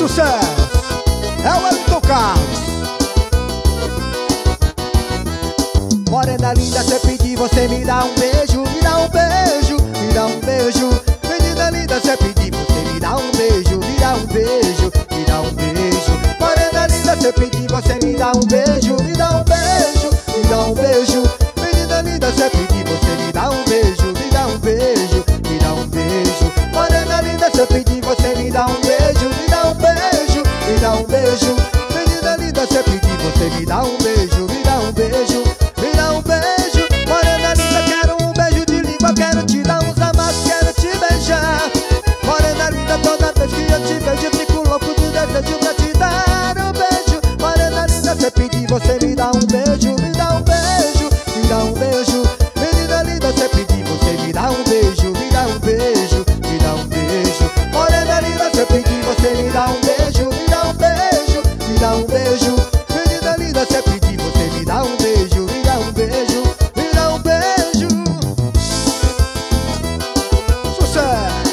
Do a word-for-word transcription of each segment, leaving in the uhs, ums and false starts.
Sucesso! É o Wellington Carlos. Morena linda, cê pedir, você me dá um beijo, me dá um beijo, me dá um beijo. Menina linda, cê pedir, você me dá um beijo, me dá um beijo, me dá um beijo. Morena linda, cê pedir, você me dá um beijo, me dá um beijo, me dá um beijo. Menina linda, cê pedir, você me dá um beijo, me dá um beijo, me dá um beijo. Morena linda, cê pedir, você me dá um beijo, me dá um beijo, me dá um beijo. Menina linda, cê pedir, você me dá um beijo, me dá um beijo. Me dá um beijo, morena linda, quero um beijo de língua, quero te dar uns amassos, quero te beijar. Morena linda, toda vez que eu te vejo, eu fico louco de desejo pra te dar um beijo. Morena linda, cê pedir, você me dá um beijo, me dá um beijo, me dá um beijo. Menina linda, cê pedir, você me dá um beijo, me dá um beijo, me dá um beijo. Morena linda, cê pedir, você me dá um beijo, me dá um beijo, me dá um beijo. Menina linda, cê pedir, você me dá um beijo, me dá um beijo, me dá um beijo. Sucesso!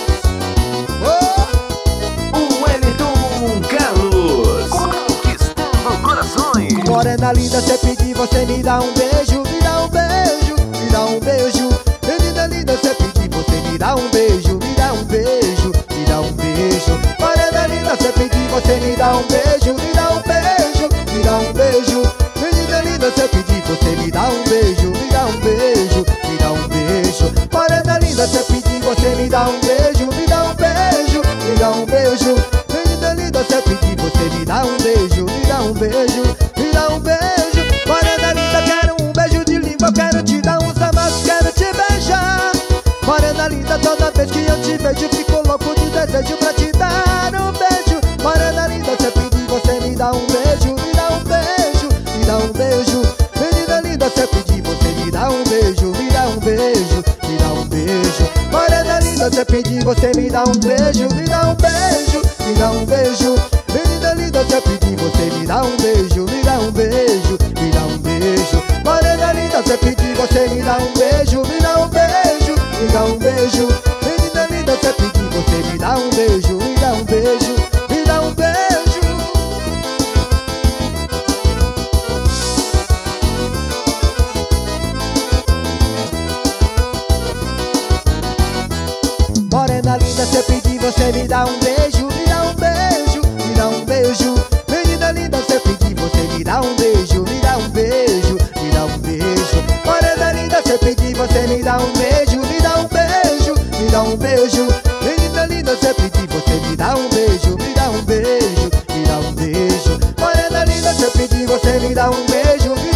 Oh! O Wellington Carlos, conquistando corações. Morena linda, cê pedir, você me dá um beijo, me dá um beijo, me dá um beijo. Menina linda, cê pedir, você me dá um beijo, me dá um beijo, me dá um beijo. Morena linda, cê pedir, você me dá um beijo, me dá um beijo, me dá um beijo. Menina linda, cê pedir, você me dá um beijo, me dá um beijo, me dá um beijo. Morena linda, cê pedir, você me dá um beijo, me dá um beijo, me dá um beijo. Menina linda, cê pedir, você me dá um beijo, me dá um beijo, me dá um beijo. Morena linda, quero um beijo de língua, quero te dar uns amassos, quero te beijar. Morena linda, toda vez que eu te vejo, fico louco de desejo pra te dar um beijo. Morena linda, cê pedir, você me dá um beijo, me dá um beijo, me dá um beijo. Menina linda, cê pedir, você me dá um beijo, me dá um beijo, me dá um beijo. Morena linda, cê pedir, você me dá um beijo, me dá um beijo, me dá um beijo. Menina linda, cê pedir, você me dá um beijo, me dá um beijo, me dá um beijo. Morena linda, cê pedir, você me dá um beijo, me dá um beijo, me dá um beijo. Menina linda, cê pedir, você me dá um beijo, me dá um beijo, me dá um beijo. Morena linda, cê pedir, você me dá um beijo, me dá um beijo, me dá um beijo. Menina linda, cê pedir, você me dá um beijo, me dá um beijo, me dá um beijo. Morena linda, cê pedir, você me dá um beijo, me dá um beijo, me dá um beijo. Menina linda, cê pedir, você me dá um beijo, me dá um beijo, me dá um beijo. Morena linda, cê pedir, você me dá um beijo, me